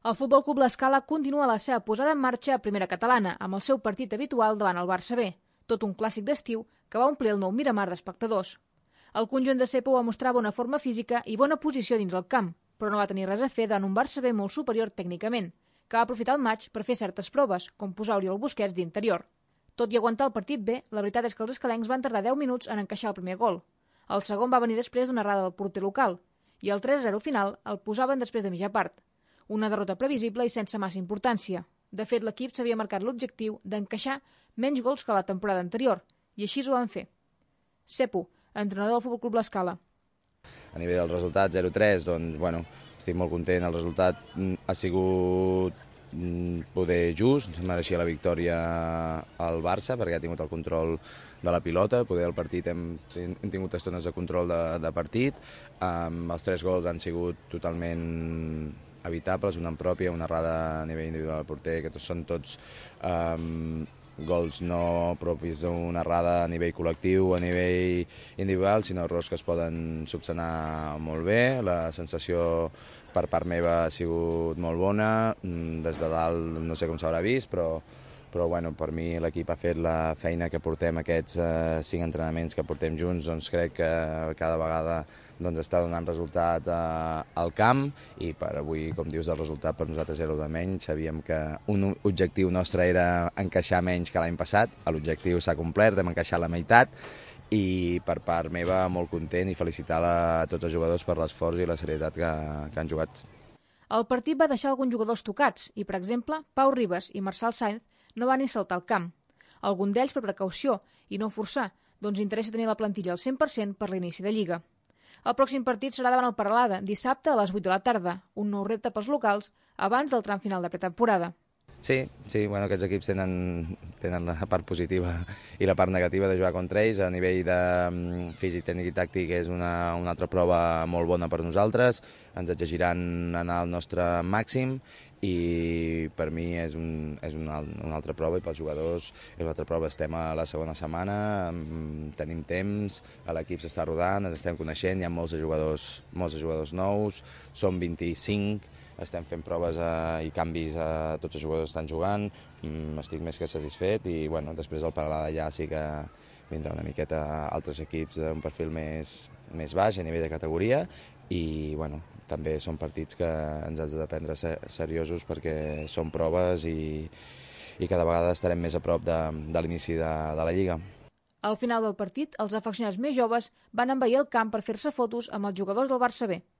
El Futbol Club L'Escala continua la seva posada en marxa a Primera Catalana, amb el seu partit habitual davant el Barça B, tot un clàssic d'estiu que va omplir el nou Miramar d'espectadors. El conjunt de Cepo va mostrar bona forma física i bona posició dins el camp, però no va tenir res a fer davant un Barça B molt superior tècnicament, que va aprofitar el maig per fer certes proves, com posar Oriol Busquets d'interior. Tot i aguantar el partit bé, la veritat és que els escalencs van tardar 10 minuts en encaixar el primer gol. El segon va venir després d'una errada del porter local, i el 3-0 final el posaven després de mitja part. Una derrota previsible i sense massa importància. De fet, l'equip s'havia marcat l'objectiu d'encaixar menys gols que la temporada anterior, i així ho van fer. Cepo, entrenador del Futbol Club L'Escala. A nivell del resultat, 0-3, doncs, bueno, estic molt content. El resultat ha sigut poder just, mereixia la victòria al Barça, perquè ha tingut el control de la pilota, poder el partit hem tingut estones de control de partit. Els 3 gols han sigut totalment evitables, una en pròpia, una errada a nivell individual del porter, que són tots gols no propis d'una errada a nivell col·lectiu, a nivell individual, sinó errors que es poden subsanar molt bé. La sensació per part meva ha sigut molt bona, des de dalt no sé com s'haurà vist, però bueno, per mi l'equip ha fet la feina que portem aquests 5 entrenaments que portem junts, doncs crec que cada vegada està donant resultat al camp, i per avui, com dius, el resultat per nosaltres era de menys. Sabíem que un objectiu nostre era encaixar menys que l'any passat, l'objectiu s'ha complert, hem encaixat la meitat, i per part meva molt content i felicitar a tots els jugadors per l'esforç i la serietat que han jugat. El partit va deixar alguns jugadors tocats i, per exemple, Pau Ribas i Marçal Sainz no van ni saltar al camp. Algun d'ells per precaució i no forçar, doncs interessa tenir la plantilla al 100% per l'inici de Lliga. El pròxim partit serà davant el Peralada, dissabte a les 8 de la tarda, un nou repte pels locals abans del tram final de pretemporada. Sí, bueno, aquests equips tenen la part positiva i la part negativa de jugar contra ells. A nivell de físic, tècnic i tàctic és una altra prova molt bona per nosaltres. Ens exigiran anar al nostre màxim, i per mi és una altra prova, i pels jugadors és una altra prova. Estem a la segona setmana, tenim temps, l'equip s'està rodant, ens estem coneixent, hi ha molts jugadors nous, som 25, estem fent proves i canvis a tots els jugadors que estan jugant, estic més que satisfet, i bueno, després del Peralada ja sí que vindrà una miqueta altres equips d'un perfil més baix a nivell de categoria, i bueno, també són partits que ens has de prendre seriosos perquè són proves i cada vegada estarem més a prop de l'inici de la Lliga. Al final del partit, els afeccionats més joves van envair el camp per fer-se fotos amb els jugadors del Barça B.